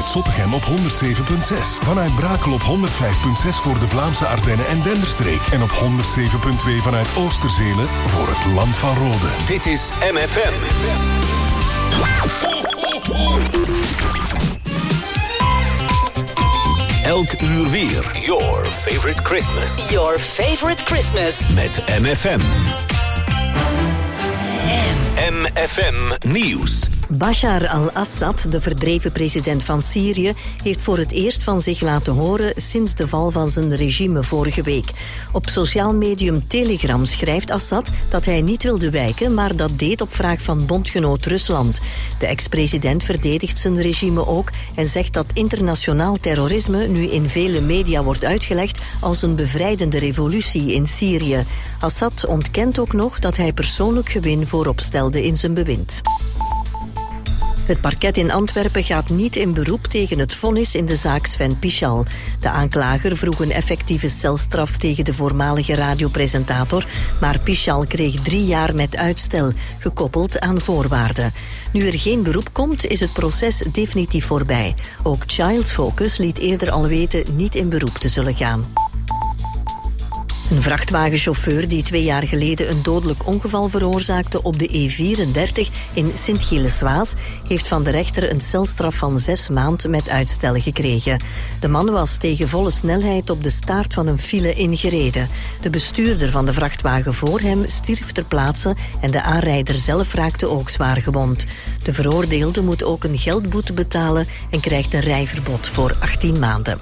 Zottegem op 107.6. Vanuit Brakel op 105.6 voor de Vlaamse Ardennen en Denderstreek. En op 107.2 vanuit Oosterzele voor het Land van Rode. Dit is MFM. Elk uur weer. Your favorite Christmas. Your favorite Christmas. Met MFM. MFM Nieuws. Bashar al-Assad, de verdreven president van Syrië, heeft voor het eerst van zich laten horen sinds de val van zijn regime vorige week. Op sociaal medium Telegram schrijft Assad dat hij niet wilde wijken, maar dat deed op vraag van bondgenoot Rusland. De ex-president verdedigt zijn regime ook en zegt dat internationaal terrorisme nu in vele media wordt uitgelegd als een bevrijdende revolutie in Syrië. Assad ontkent ook nog dat hij persoonlijk gewin voorop stelde in zijn bewind. Het parket in Antwerpen gaat niet in beroep tegen het vonnis in de zaak Sven Pichal. De aanklager vroeg een effectieve celstraf tegen de voormalige radiopresentator, maar Pichal kreeg 3 jaar met uitstel, gekoppeld aan voorwaarden. Nu er geen beroep komt, is het proces definitief voorbij. Ook Child Focus liet eerder al weten niet in beroep te zullen gaan. Een vrachtwagenchauffeur die 2 jaar geleden een dodelijk ongeval veroorzaakte op de E34 in Sint-Gilles-Waas heeft van de rechter een celstraf van 6 maanden met uitstel gekregen. De man was tegen volle snelheid op de staart van een file ingereden. De bestuurder van de vrachtwagen voor hem stierf ter plaatse en de aanrijder zelf raakte ook zwaar gewond. De veroordeelde moet ook een geldboete betalen en krijgt een rijverbod voor 18 maanden.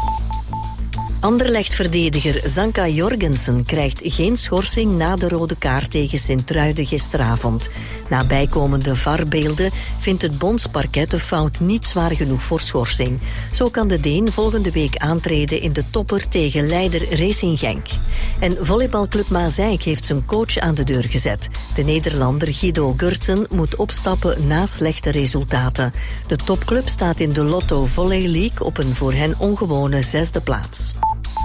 Anderlecht-verdediger Zanka Jorgensen krijgt geen schorsing na de rode kaart tegen Sint-Truiden gisteravond. Na bijkomende VAR-beelden vindt het bondsparket de fout niet zwaar genoeg voor schorsing. Zo kan de Deen volgende week aantreden in de topper tegen leider Racing Genk. En volleybalclub Mazeik heeft zijn coach aan de deur gezet. De Nederlander Guido Gurtsen moet opstappen na slechte resultaten. De topclub staat in de Lotto Volley League op een voor hen ongewone 6e plaats.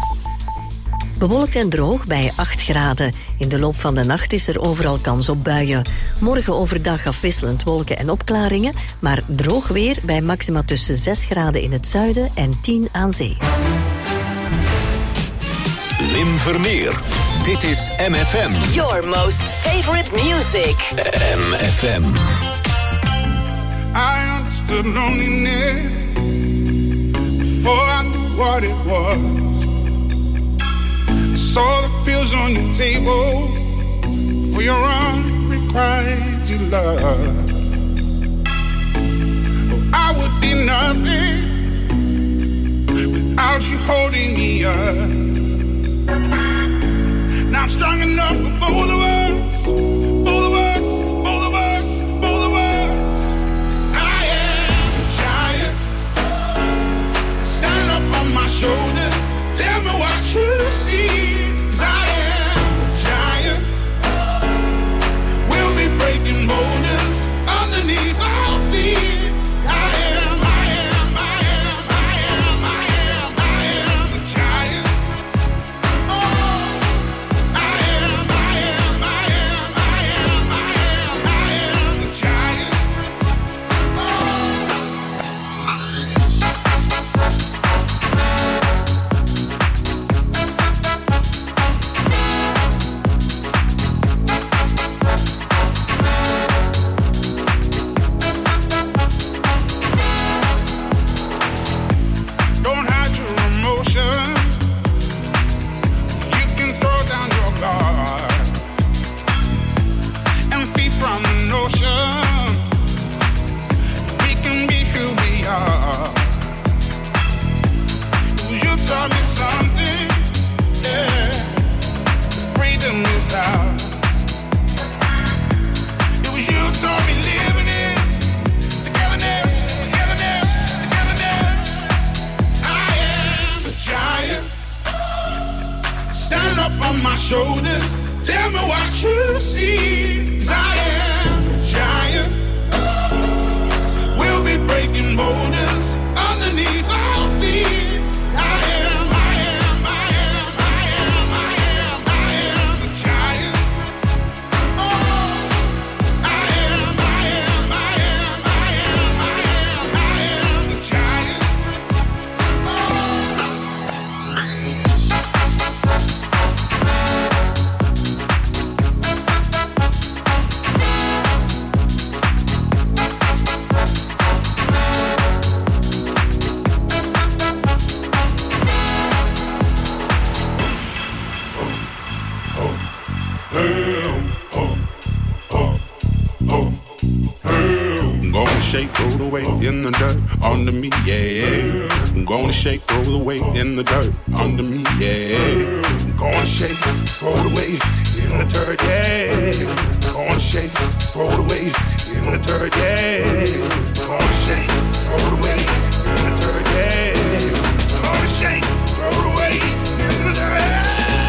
Bewolkt en droog bij 8 graden. In de loop van de nacht is er overal kans op buien. Morgen overdag afwisselend wolken en opklaringen, maar droog weer bij maxima tussen 6 graden in het zuiden en 10 aan zee. Wim Vermeer. Dit is MFM. Your most favorite music. MFM. I understood loneliness before I knew what it was. Saw the pills on the table for your unrequited love. Oh, I would be nothing without you holding me up. Now I'm strong enough for both of us, both of us, both of us, both of us. I am a giant. Stand up on my shoulders. Tell me what you see. Breaking boulders underneath our feet. I am the giant. Oh, I am the giant. shoulders. Tell me what you see. 'Cause I am a giant. We'll be breaking boulders underneath our feet. I am the giant. Oh, I am the giant. under me, yeah. I'm gonna shake, throw it away in the dirt under me, yeah. I'm gonna shake, throw it away in the dirt, yeah. I'm gonna shake, throw it away in the dirt, yeah. I'm gonna shake, throw it away in the dirt, yeah. I'm gonna shake, throw it away in the dirt.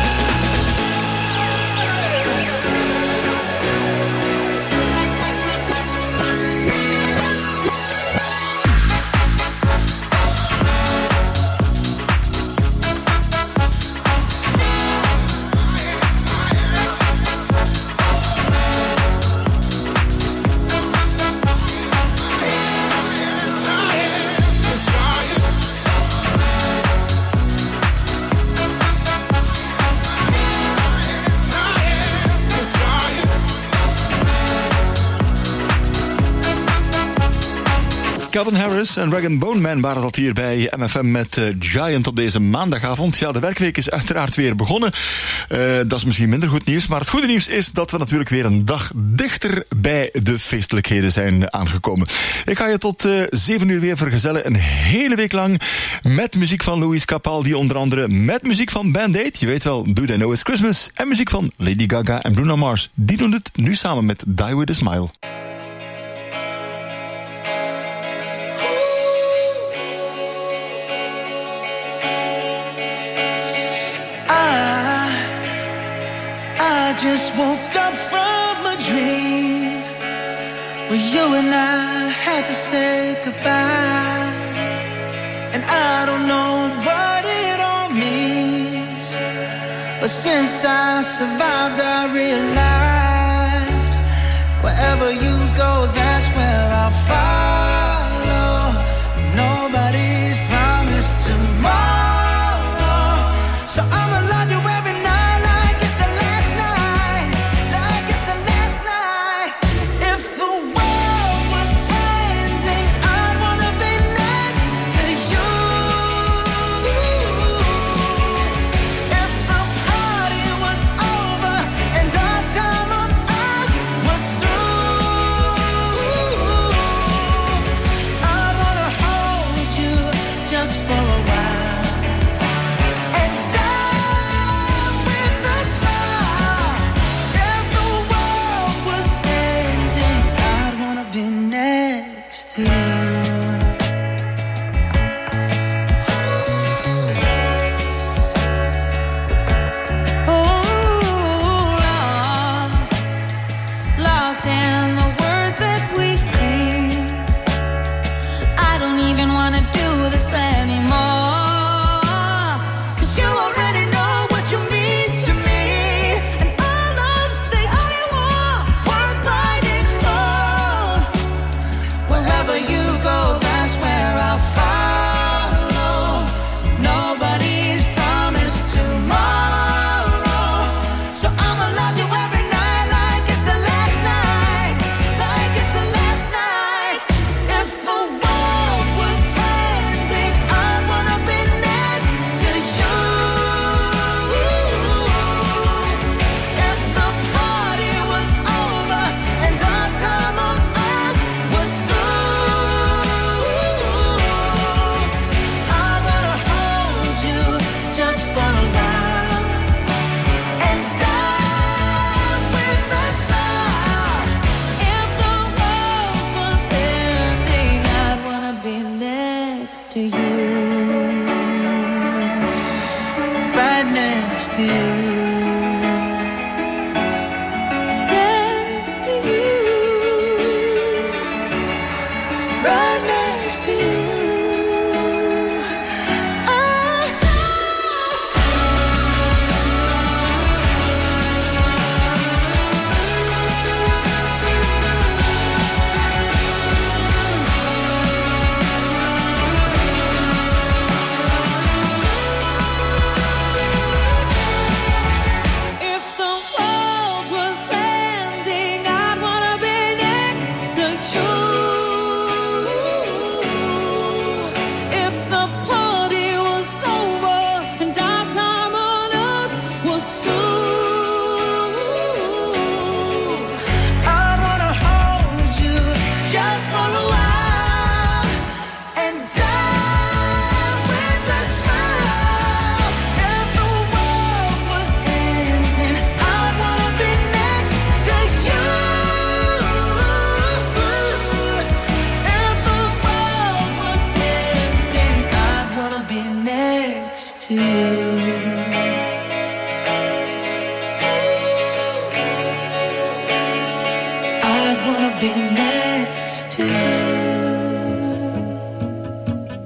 Calvin Harris en Rag & Bone Man waren dat hier bij MFM met Giant op deze maandagavond. Ja, de werkweek is uiteraard weer begonnen. Dat is misschien minder goed nieuws, maar het goede nieuws is dat we natuurlijk weer een dag dichter bij de feestelijkheden zijn aangekomen. Ik ga je tot 7 uur weer vergezellen, een hele week lang, met muziek van Louis Capaldi onder andere, met muziek van Band Aid, je weet wel, Do They Know It's Christmas, en muziek van Lady Gaga en Bruno Mars. Die doen het nu samen met Die With A Smile. I just woke up from a dream where you and I had to say goodbye, and I don't know what it all means, but since I survived I realized wherever you go, that's where I'll follow. Nobody's promised tomorrow, so I'ma love you every night. die with a smile. If the world was ending, I'd wanna be next to you. If the world was ending, I'd wanna be next to you. I'd wanna be next to you.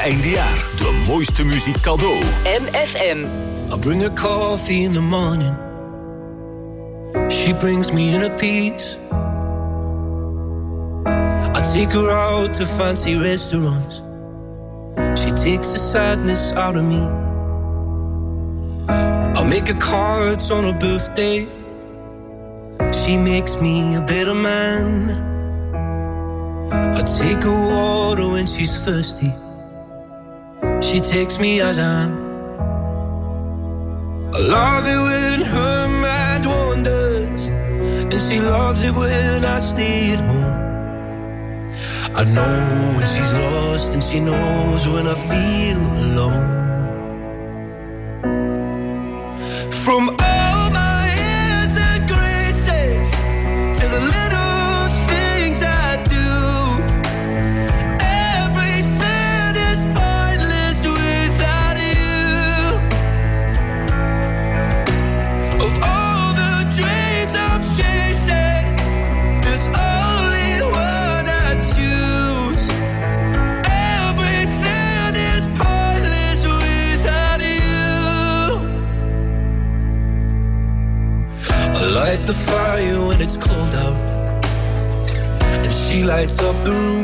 eindejaar. De mooiste muziek cadeau. MFM. I bring her coffee in the morning. She brings me inner peace. I take her out to fancy restaurants. She takes the sadness out of me. I make her cards on her birthday. She makes me a better man. I take her water when she's thirsty. She takes me as I am. I love it when her mind wanders, and she loves it when I stay at home. I know when she's lost, and she knows when I feel alone. From all my airs and graces to the little things I do, everything is pointless without you. Of all the dreams I'm chasing, there's only one I choose. Everything is pointless without you. I light the fire when it's cold out, and she lights up the room.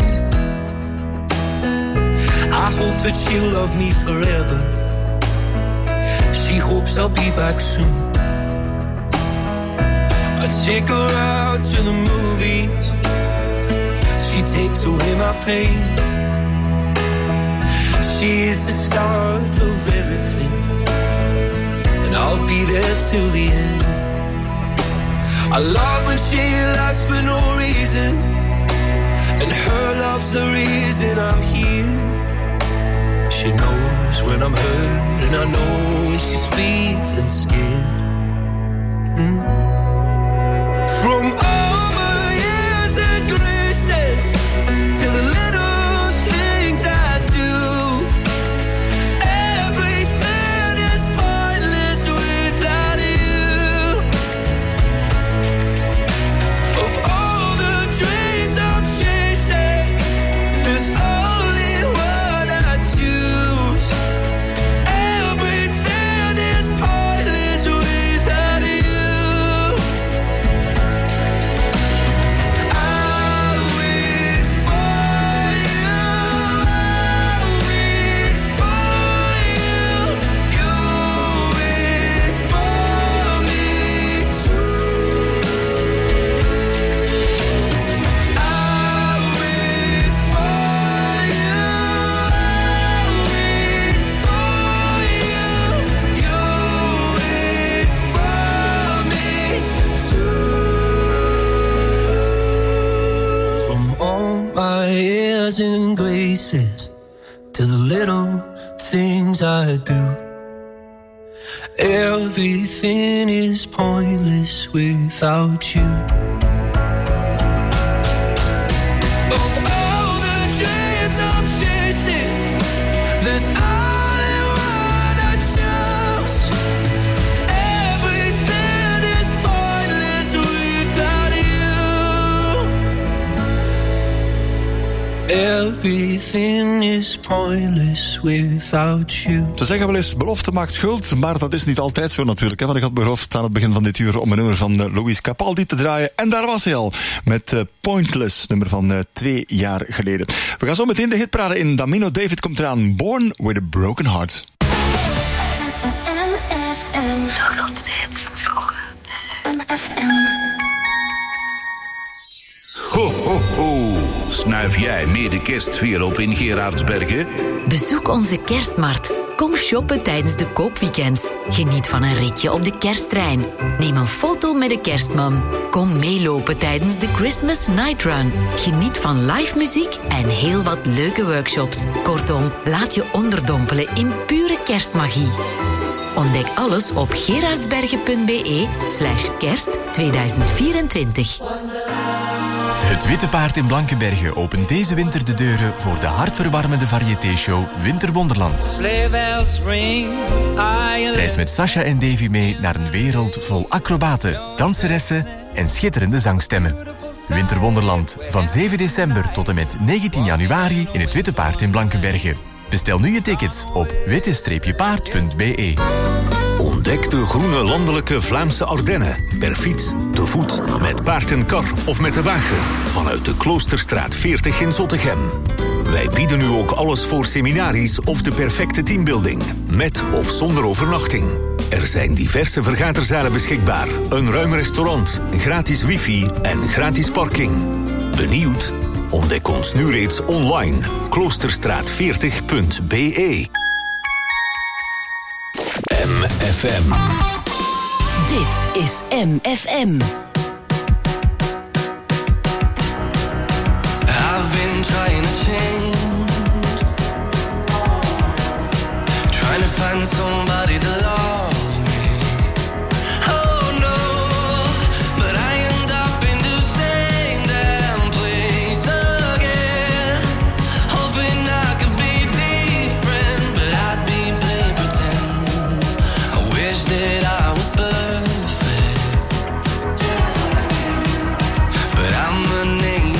I hope that she'll love me forever. She hopes I'll be back soon. I take her out to the movies. She takes away my pain. She is the start of everything, and I'll be there till the end. I love when she laughs for no reason, and her love's the reason I'm here. She knows when I'm hurt, and I know when she's feeling scared. From all my years and graces to the little things I do, everything is pointless without you. Of all the dreams I'm chasing, there's only one I choose. Everything is pointless without you. I wait for you, I wait for you, you wait for me too. I wait for you, I wait for you, you wait for me too. From all my airs and graces to the little things I do, everything is pointless without you. Of all the dreams I'm chasing, there's only one I choose. Everything is pointless without you. Everything is pointless without you. Ze zeggen wel eens, belofte maakt schuld, maar dat is niet altijd zo natuurlijk. Hè? Want ik had beloofd aan het begin van dit uur om een nummer van Luis Capaldi te draaien. En daar was hij al, met Pointless, nummer van 2 jaar geleden. We gaan zo meteen de hitparade in. Damino David komt eraan, Born with a Broken Heart. MFM. De grootste hits van vroeger. MFM. Ho, ho, ho. Snuif jij mee de kerstsfeer op in Gerardsbergen? Bezoek onze kerstmarkt. Kom shoppen tijdens de koopweekends. Geniet van een ritje op de kersttrein. Neem een foto met de kerstman. Kom meelopen tijdens de Christmas Night Run. Geniet van live muziek en heel wat leuke workshops. Kortom, laat je onderdompelen in pure kerstmagie. Ontdek alles op gerardsbergen.be/kerst 2024. Het Witte Paard in Blankenberge opent deze winter de deuren voor de hartverwarmende variété-show Winterwonderland. Reis met Sasha en Davy mee naar een wereld vol acrobaten, danseressen en schitterende zangstemmen. Winterwonderland van 7 december tot en met 19 januari in het Witte Paard in Blankenberge. Bestel nu je tickets op witte-paard.be. Ontdek de groene landelijke Vlaamse Ardennen. Per fiets, te voet, met paard en kar of met de wagen. Vanuit de Kloosterstraat 40 in Zottegem. Wij bieden u ook alles voor seminaries of de perfecte teambuilding. Met of zonder overnachting. Er zijn diverse vergaderzalen beschikbaar. Een ruim restaurant, gratis wifi en gratis parking. Benieuwd? Ontdek ons nu reeds online. Kloosterstraat40.be. MFM. Dit is MFM. I've been trying to change, trying to find somebody to love me. Oh no, but I end up in the same damn place again. Hoping I could be different, but I'd be playing pretend. I wish that I was perfect, but I'm an alien.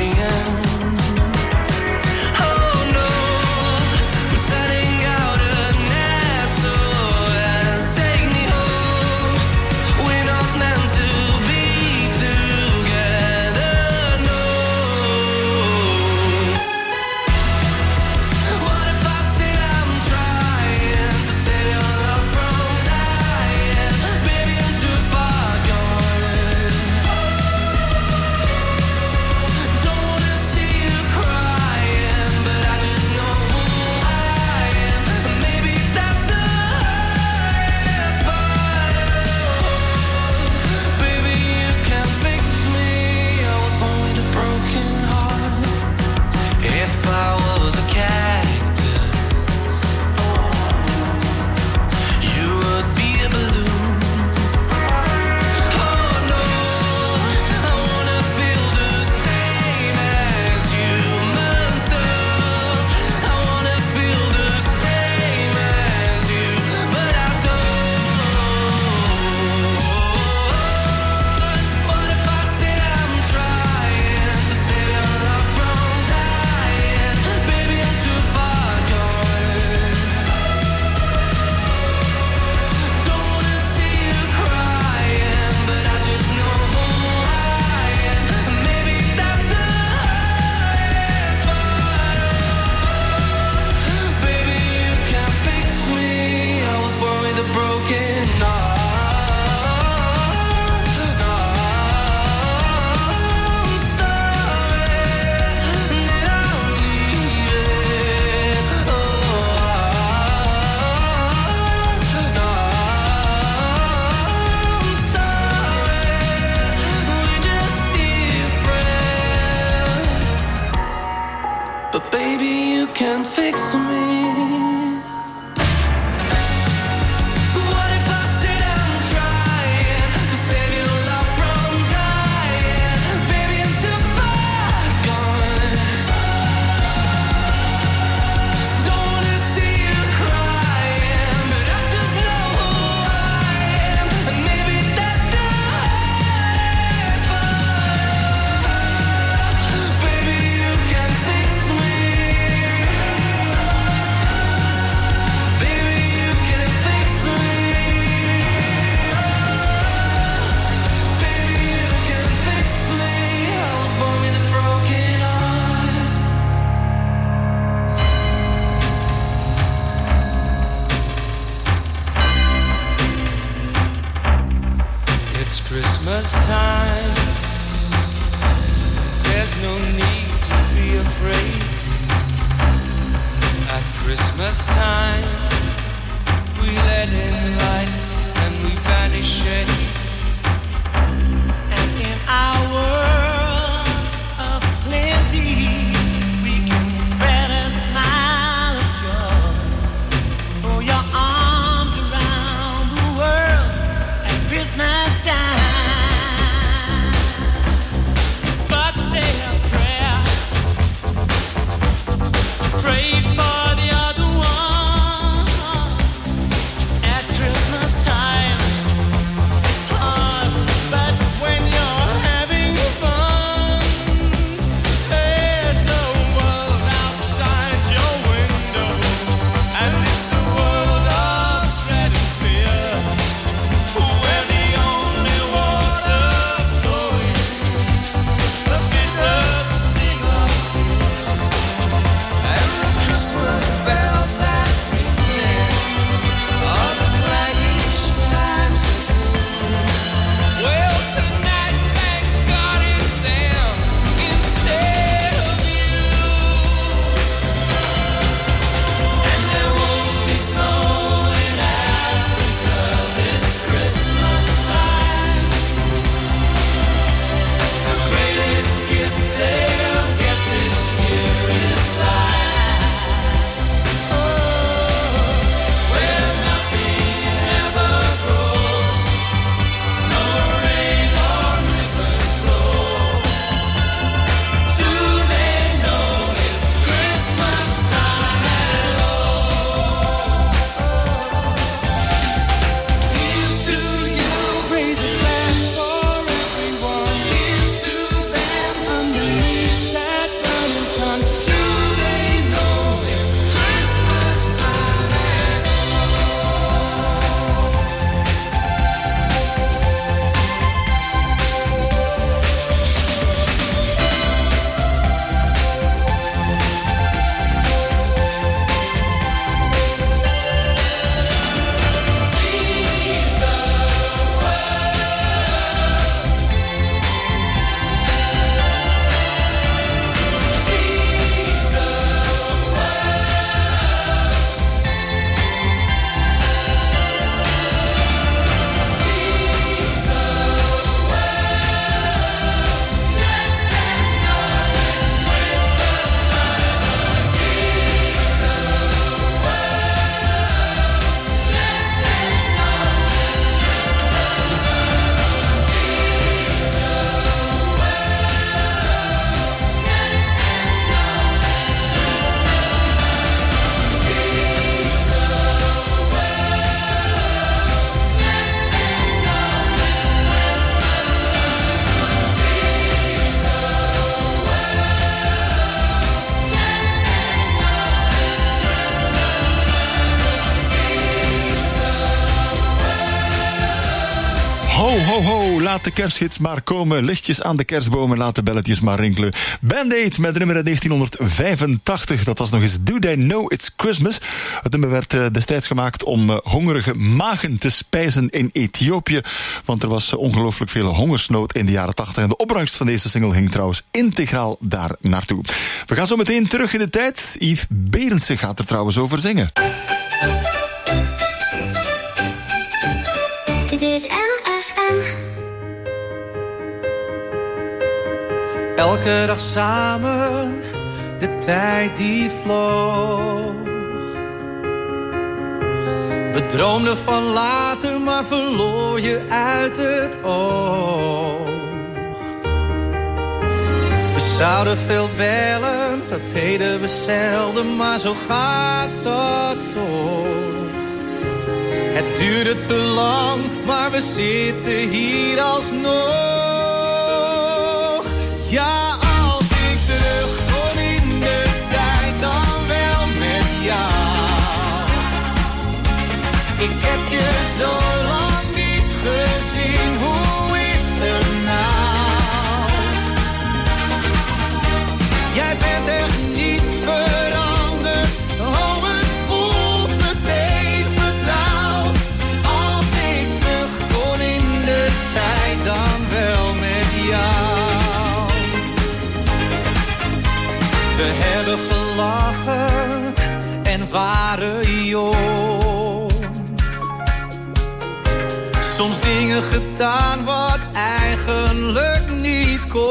can fix me. Christmas time, there's no need to be afraid. At Christmas time, we let in light and we banish shade. And in our world of plenty, we can spread a smile of joy. Throw your arms around the world at Christmas time. Pray for the other one. ho, ho, laat de kersthits maar komen. Lichtjes aan de kerstbomen, laat de belletjes maar rinkelen. Band-Aid met de nummer uit 1985. Dat was nog eens Do They Know It's Christmas. Het nummer werd destijds gemaakt om hongerige magen te spijzen in Ethiopië. Want er was ongelooflijk veel hongersnood in de jaren 80. En de opbrengst van deze single ging trouwens integraal daar naartoe. We gaan zo meteen terug in de tijd. Yves Berendsen gaat er trouwens over zingen. Dit is MFM. Elke dag samen, de tijd die vloog. We droomden van later, maar verloor je uit het oog. We zouden veel bellen, dat deden we zelden, maar zo gaat dat toch. Het duurde te lang, maar we zitten hier alsnog. Ja, als ik terug kon in de tijd, dan wel met jou. Ik heb je zo lang niet gezien, hoe is het nou? Jij bent echt niets veranderd, oh het voelt meteen vertrouwd. Als ik terug kon in de tijd, dan wel met jou. We hebben gelachen en waren jong. Soms dingen gedaan wat eigenlijk niet kon.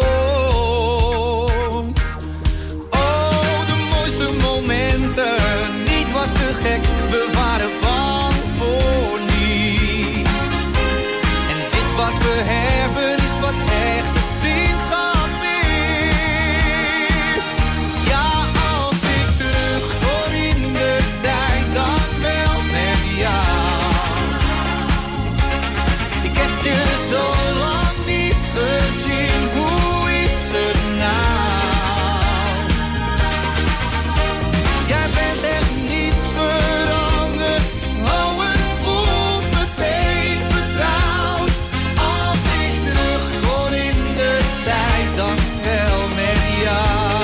Oh, de mooiste momenten, niets was te gek, we waren bang voor niets. En dit wat we hebben is wat echte vriendschap is. Ja, als ik terug kon in de tijd, dan wel met jou. Ik heb je zo lang niet gezien, hoe is het nou? Jij bent echt niets veranderd, oh het voelt meteen vertrouwd. Als ik terug kon in de tijd, dan wel met jou.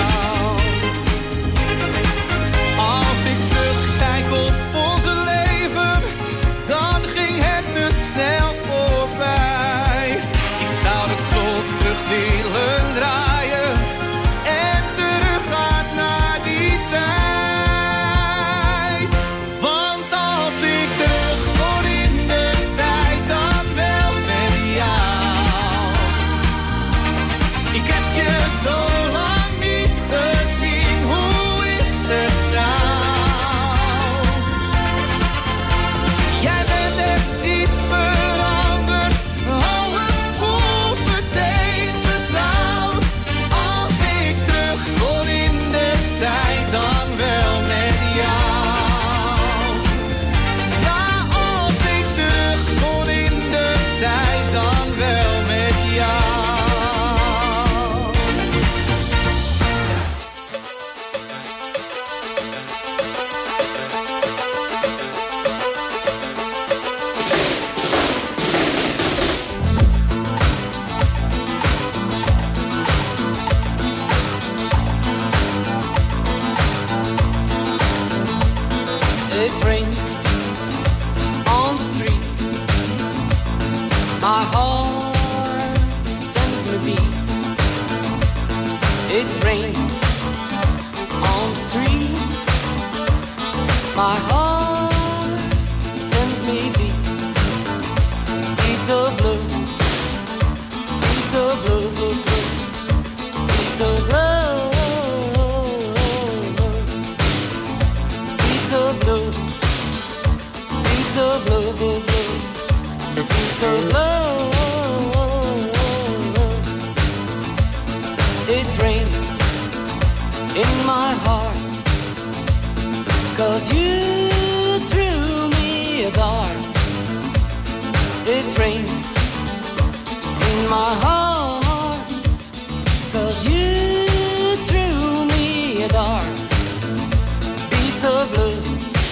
Als ik terugkijk op onze leven, dan ging het te snel voorbij. Ik zou de klok terug willen draaien en teruggaan naar die tijd. Want als ik terug kon in de tijd, dan wel met jou. Ik heb je zo lang niet gezien, hoe is het nou? Jij bent echt niets veranderd, oh het voelt meteen vertrouwd. Als ik terug kon in de tijd, dan wel met jou. Ja, als ik terug kon in de tijd, dan wel met jou. It rains on the streets. My heart sends me beats. It rains on the streets. My heart sends me beats. Beats of love. Beats of love, love, love. Beats of love. Beats of love. Beats of love, love, love. Beats of love. It rains in my heart, 'cause you threw me a dart. It rains in my heart, 'cause you threw me a dart. Beats of love.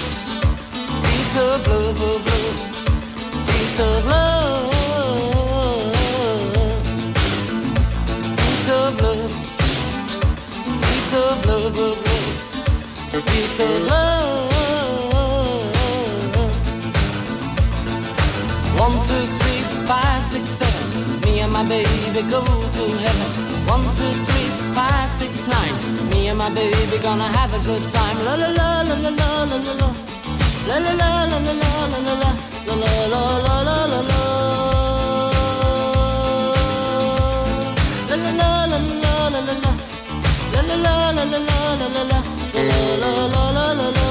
Beats of love, of love, beats of love. love, of love, beats of love. 1, 2, 3, 5, 6, 7. Me and my baby go to heaven. 1, 2, 3, 5, 6, 9. Me and my baby gonna have a good time. La la la la la la la la la. La la la la la la la la la. La la la la la la la. La la la la la la la la. La la la la la la la la la. La la la la la la.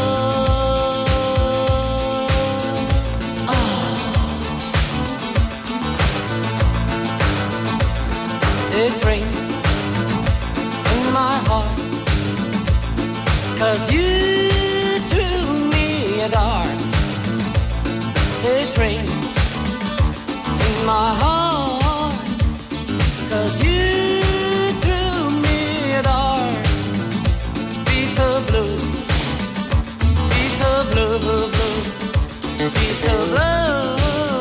It rains in my heart, 'cause you threw me a dart. It rains in my heart, 'cause you threw me a dart. Beats of love, beats of love, of love, beats of love.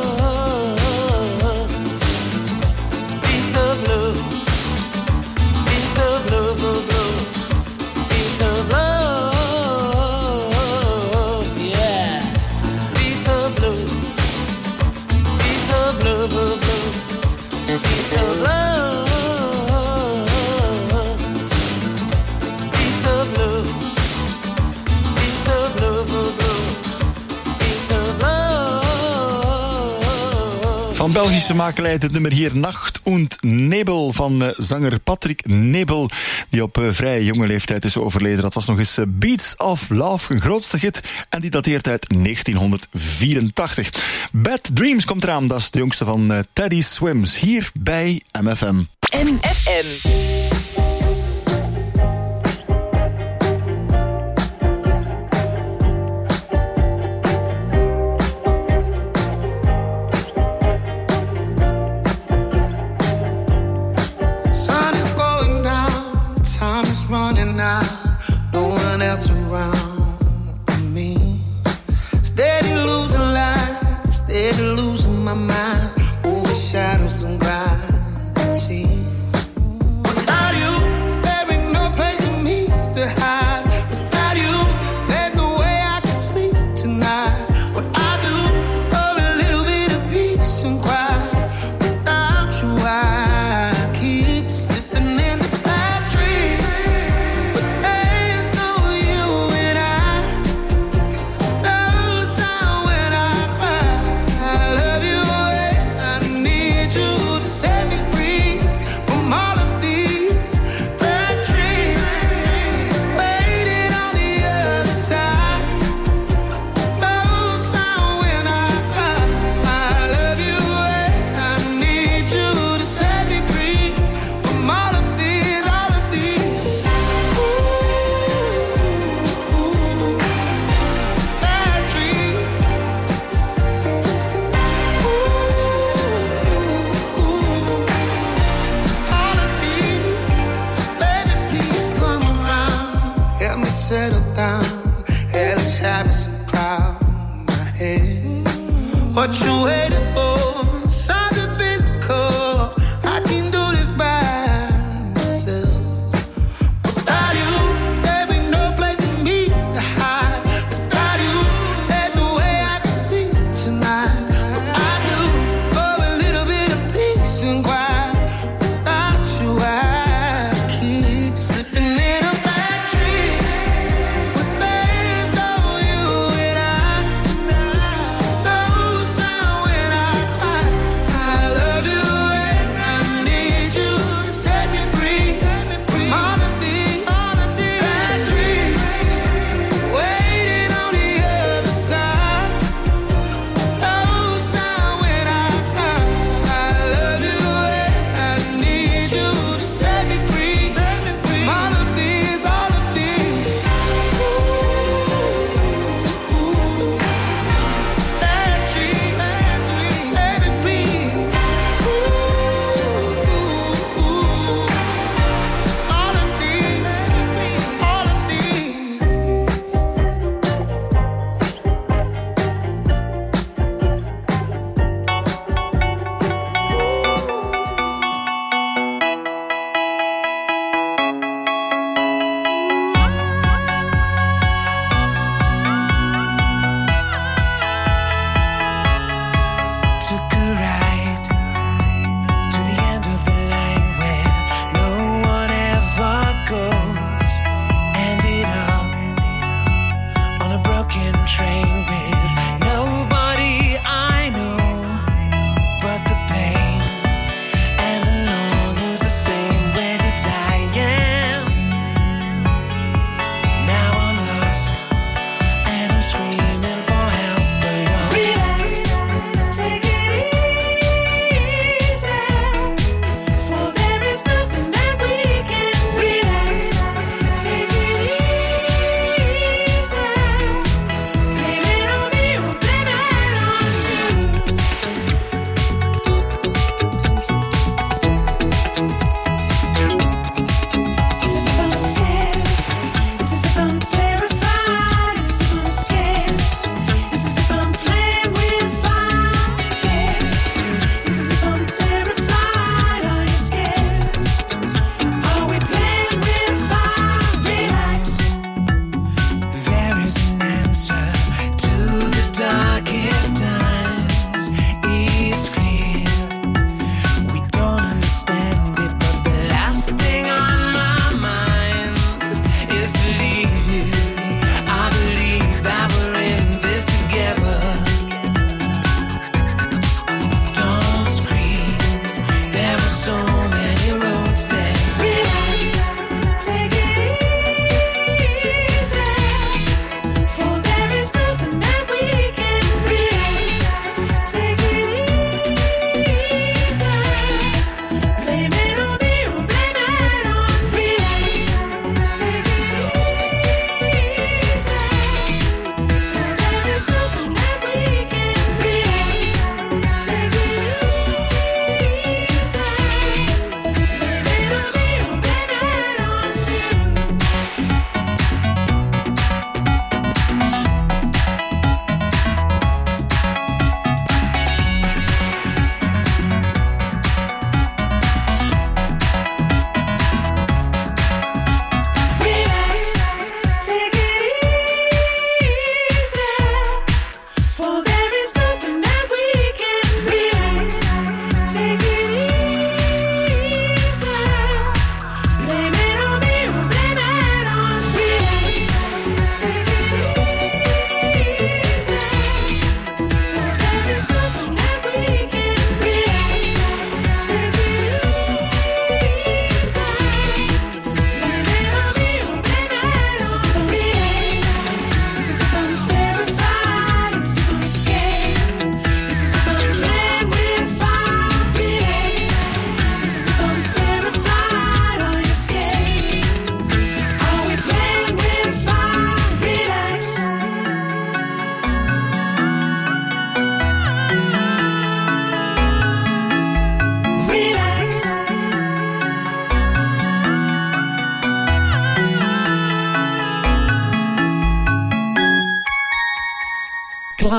Beats of love, beats of love, of love, beats of love, yeah. Beats of love, beats of love, of love, beats of love, beats of love, beats of love, of love, beats of love. Van Belgische makelij het nummer hier Nacht und Nebel van zanger Patrick Nebel, die op vrij jonge leeftijd is overleden. Dat was nog eens Beats of Love, een grootste hit, en die dateert uit 1984. Bad Dreams komt eraan, dat is de jongste van Teddy Swims, hier bij MFM. MFM. Sun is going down, time is running out, no one else around me. Steady losing light, steady losing my mind, over shadows and gravity. Without you, there ain't no place for me to hide. Without you, there's no way I can sleep tonight. What I do for a little bit of peace and quiet. Without you, I keep slipping into bad dreams. But there's no you and I. No sound when I cry. I love you and I need you to set me free from all of these bad dreams. Waiting on the other side. No sound when I cry. I love you and I need you to set me free from all of these, all of these. Bad dreams. All of these. Baby, please come around. Help me settle down. Hell is having some cloud in my head. What you waiting for? Something physical. I can do this by myself. Without you, there ain't no place for me to hide. Without you, there's no way I can sleep tonight. What I do for a little bit of peace and quiet. Without you, I keep slipping in a bad dream. But there's no you and I. No sound when I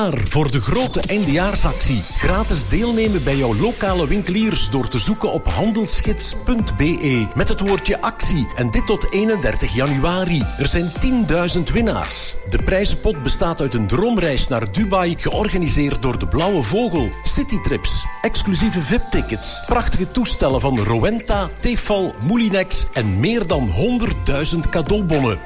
klaar voor de grote eindejaarsactie. Gratis deelnemen bij jouw lokale winkeliers door te zoeken op handelsgids.be met het woordje actie. En dit tot 31 januari. Er zijn 10.000 winnaars. De prijzenpot bestaat uit een droomreis naar Dubai, georganiseerd door de Blauwe Vogel. Citytrips, exclusieve VIP-tickets, prachtige toestellen van Rowenta, Tefal, Moulinex en meer dan 100.000 cadeaubonnen.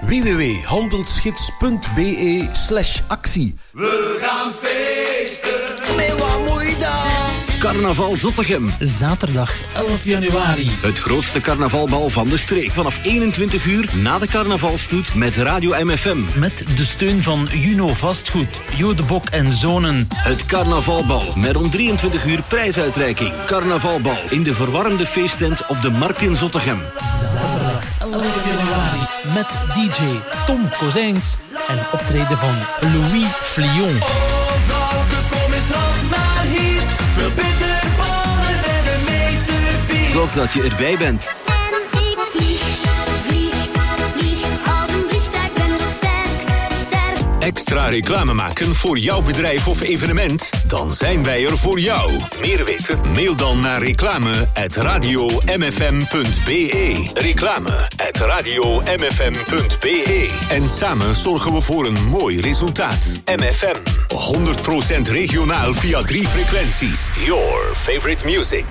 www.handelsgids.be/actie. We gaan feesten. Met wat moet je dan? Carnaval Zottegem. Zaterdag 11 januari. Het grootste carnavalbal van de streek. Vanaf 21 uur na de carnavalstoet met Radio MFM. Met de steun van Juno Vastgoed, Jo de Bok en Zonen. Het carnavalbal met om 23 uur prijsuitreiking. Carnavalbal in de verwarmde feesttent op de Markt in Zottegem. Zaterdag 11 januari. Met DJ Tom Kozijns en optreden van Louis Flion. Oh, vrouwke, kom eens af maar hier. Veel bitter ballen en een meter bier. Zorg dat je erbij bent. En ik vlieg als een vliegtuig, ben zo sterk. Extra reclame maken voor jouw bedrijf of evenement? Dan zijn wij er voor jou. Meer weten? Mail dan naar reclame@radiomfm.be. Reclame@radiomfm.be. En samen zorgen we voor een mooi resultaat. MFM. 100% regionaal via 3 frequenties. Your favorite music.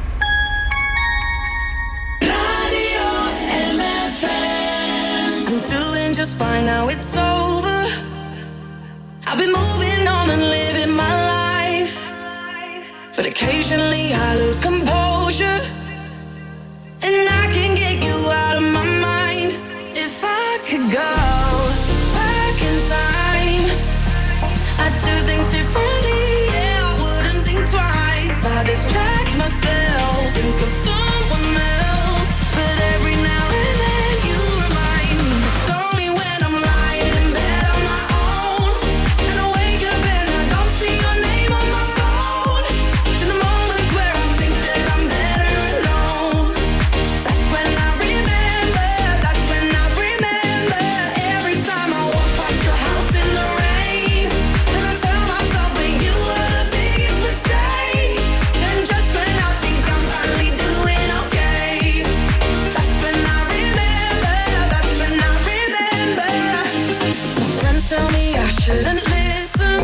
I'm doing just fine now, it's over. I've been moving on and living my life, but occasionally I lose composure, and I can get you out of my mind. If I could go back in time, I'd do things differently, yeah, I wouldn't think twice. I distract myself, think of someone else, but every now and then you remind me. It's only when I'm lying in bed on my own, and I wake up and I don't see your name on my phone. It's in the moments where I think that I'm better alone. That's when I remember, that's when I remember. Every time I walk past your house in the rain, and I tell myself that you were the biggest mistake. And just when I think I'm finally doing okay, that's when I remember, that's when I remember. My friends tell me I shouldn't listen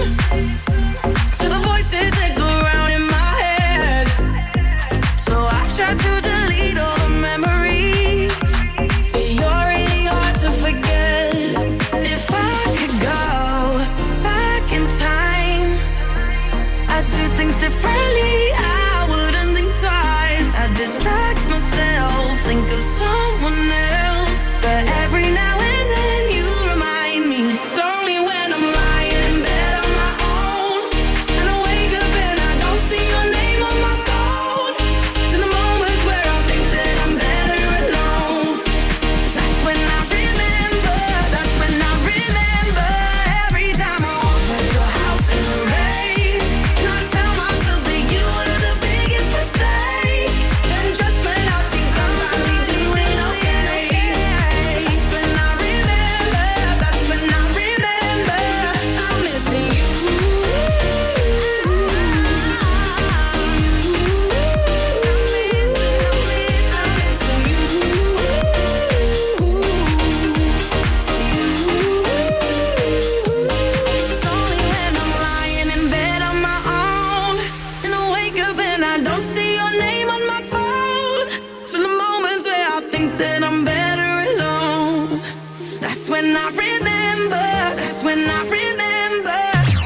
to the voices that go round in my head, so I try to delete all the memories, but you're really hard to forget. If I could go back in time, I'd do things differently, I wouldn't think twice. I'd distract myself, think of someone else, but every now and then you remind me. It's only when I'm lying in bed on my own, and I wake up and I don't see your name on my phone. It's in the moments where I think that I'm better alone. That's when I remember, that's when I remember. Every time I walk past your house in the rain, and I tell myself that you were the biggest mistake. And just when I think I'm finally doing okay, that's when I remember, that's when I remember. I'm missing you. It's only when I'm lying in bed on my own, and I wake up and I don't see your name on my phone. It's in the moments where I think that I'm better alone. That's when I remember, that's when I remember.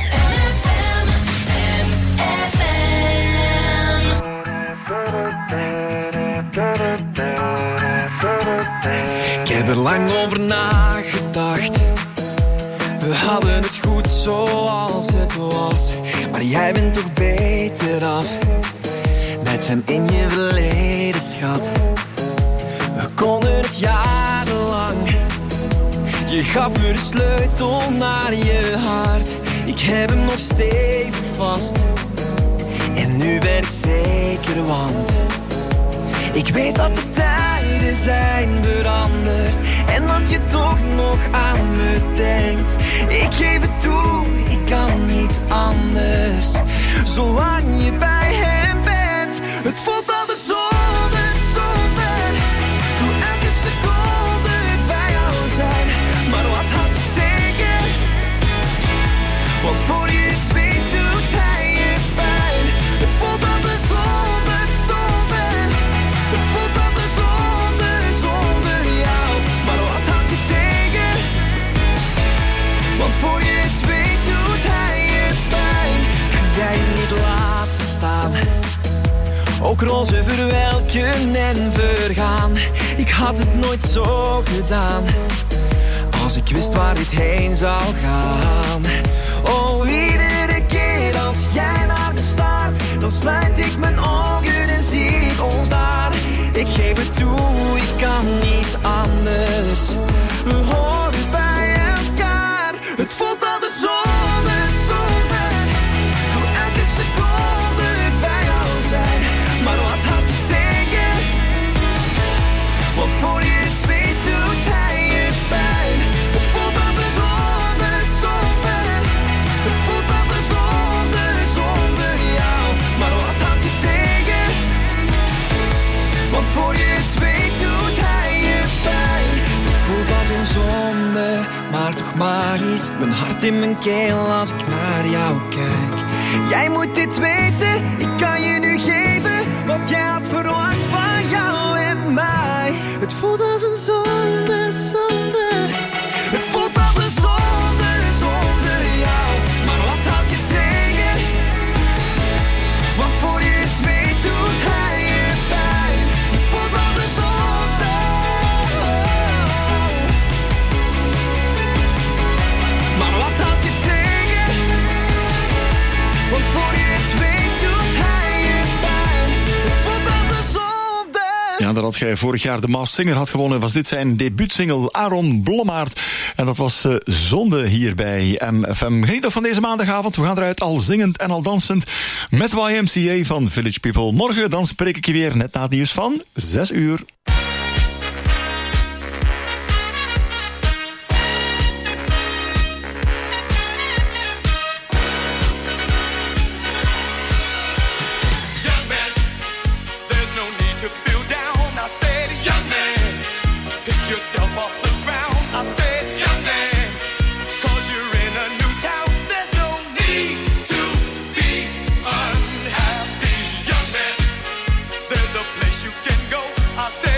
Ik heb er lang over nagedacht. We hadden het goed zoals het was, maar jij bent toch beter af met hem in je verleden, schat. We konden het jarenlang. Je gaf me de sleutel naar je hart. Ik heb hem nog stevig vast. En nu ben ik zeker, want Ik weet dat de tijden zijn veranderd en dat je toch nog aan me denkt. Ik geef het toe, ik kan niet anders, zolang je bij hem bent. Het voelt altijd zonde, zonde, hoe elke seconde bij jou zijn. Maar wat had je tegen? Want voor je het weet doet hij je pijn. Het voelt als een zonde, zonde. Het voelt als een zonde, zonder jou. Maar wat had je tegen? Want voor je het weet doet hij je pijn. Kan jij niet laten staan? Ook roze verwelken en vergaan. Ik had het nooit zo gedaan, als ik wist waar dit heen zou gaan. Oh, iedere keer als jij naar me staart, dan sluit ik mijn ogen en zie ik ons daar. Ik geef het toe, ik kan niet anders. We horen bij elkaar. Het voelt als een zonde, zonde, hoe elke seconde bij jou zijn. Maar wat had je tegen? Want voor je het weet doet hij je pijn. Het voelt als een zonde, zonde. Het voelt als een zonde, zonder jou. Maar wat had je tegen? Want voor je het weet doet hij je pijn. Het voelt als een zonde, maar toch magisch. Mijn hart in mijn keel als ik naar jou kijk. Jij moet dit weten, ik kan je nu geven wat jij had verwacht van jou en mij. Het voelt als een zonde, zonde. Het voelt als een zonde, zonder jou. Maar wat had je tegen? Want voor je het weet doet hij je pijn. Het voelt als een zonde. Maar wat had je tegen? Want voor je het weet doet hij je pijn. Het voelt als een zonde. Ja, dat had jij vorig jaar de Maas Singer had gewonnen. Was dit zijn debuutsingle Aaron Blommaert. En dat was Zonde hier bij MFM. Geniet nog van deze maandagavond. We gaan eruit al zingend en al dansend met YMCA van Village People. Morgen dan spreek ik je weer net na het nieuws van 6 uur. I said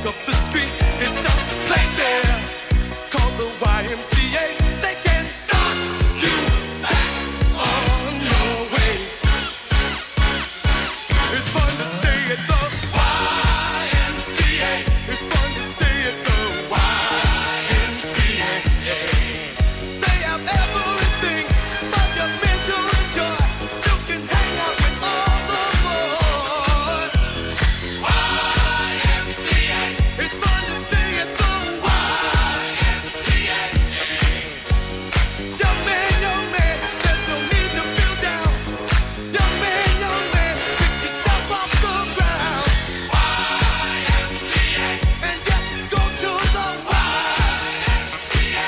walk up the street, it's a place there called the YMCA. They can start you back on your way. It's fun to stay at the YMCA. It's fun to stay at the YMCA. They have everything for your mental enjoy. You can hang out with all the boys. YMCA. It's fun to stay at the YMCA. Young man, there's no need to feel down. Young man, pick yourself off the ground. YMCA. And just go to the YMCA.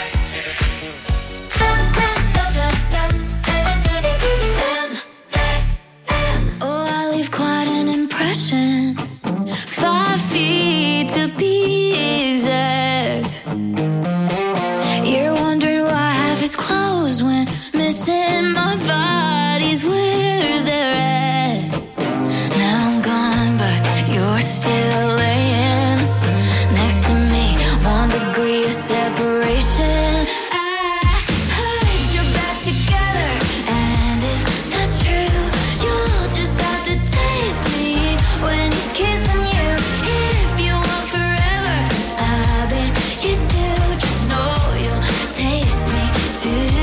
Oh, I leave quite an impression. 5 feet to be exact. You're wondering why half is closed when missing my body's where they're at. Now I'm gone, but you're still laying next to me. 1 degree of separation. I heard you're back together, and if that's true, you'll just have to taste me when he's kissing you. If you want forever, I bet you do. Just know you'll taste me too.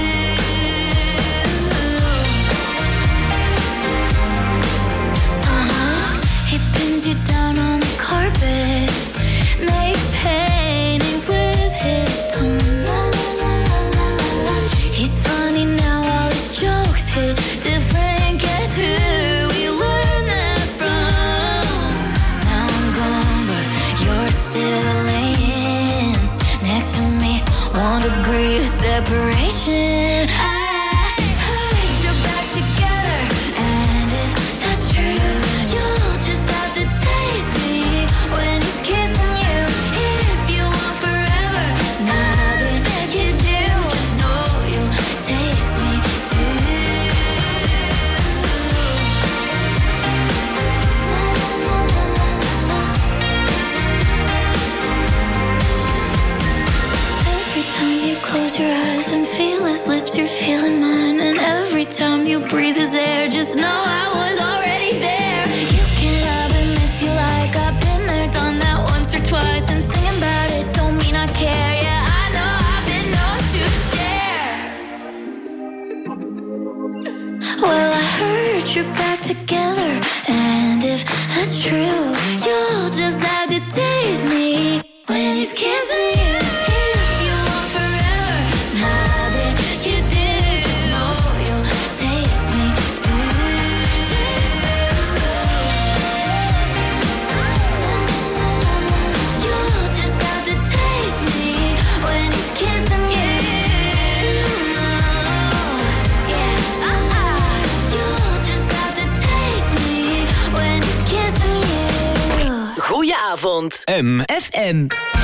He pins you down on the carpet, makes paintings with his tongue. He's funny now, all his jokes hit different. Guess who we learned that from? Now I'm gone, but you're still laying next to me. 1 degree of separation. I heard you're back together, and if that's true, you'll just have to taste me when he's kissing you. If you want forever, now that you do, just know you'll taste me too. Every time you close your eyes and feel his lips, you're feeling mine. And every time you breathe his air, just know I was already there. You can love him if you like. I've been there, done that once or twice. And singing about it don't mean I care. Yeah, I know I've been known to share. Well, I heard you're back together, and if that's true, you'll just have to taste me when he's kissing you. If you want forever, now that you do, just know you'll taste me too. You'll just have to taste me when he's kissing you. Yeah, you'll just have to taste me when he's kissing you. Goedenavond. MFM.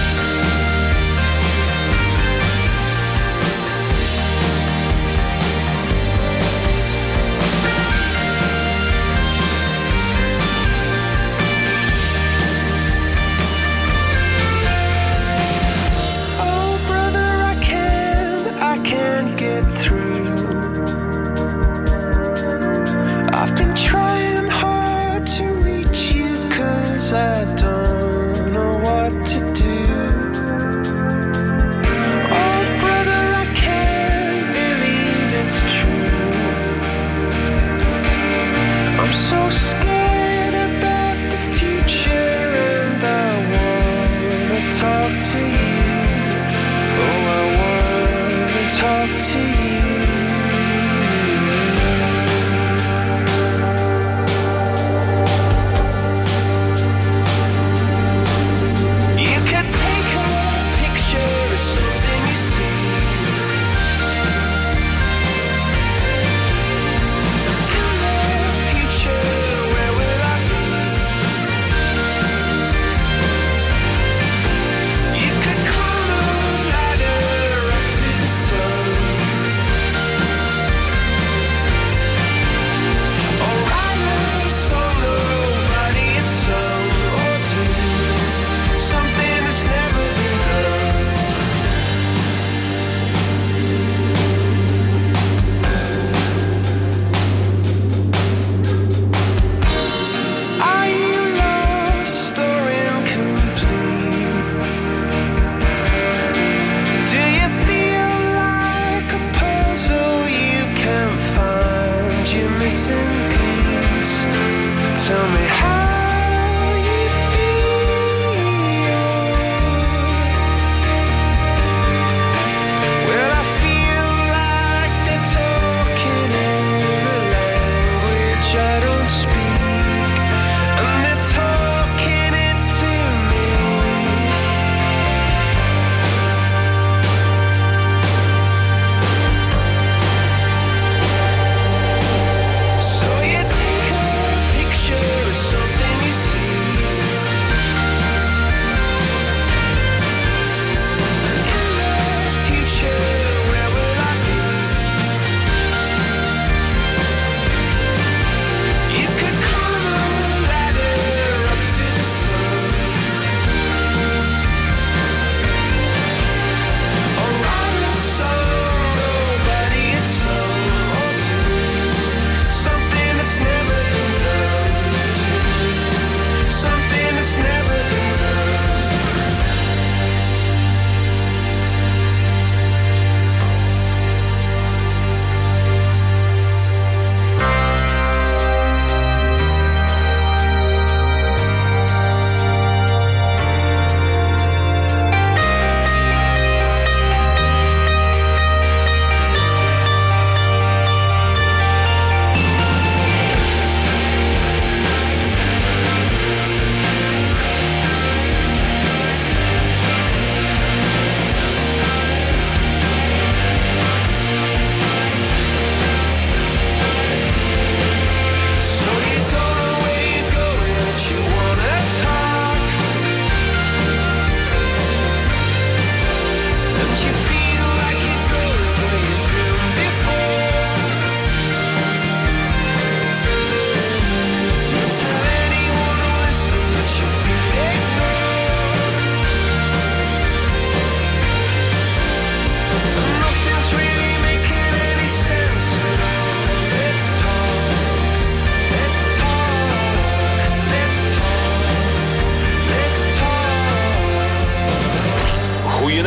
Oh, brother, I can't get through. I've been trying hard to reach you, 'cause I don't know what to do. Oh, brother, I can't believe it's true. I'm so scared about the future, and I wanna talk to you. Oh, I wanna talk to you. You could take a picture of something you see. In the future, where will I be? You could climb a ladder up to the sun.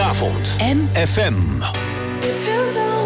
avond. MFM. If you don't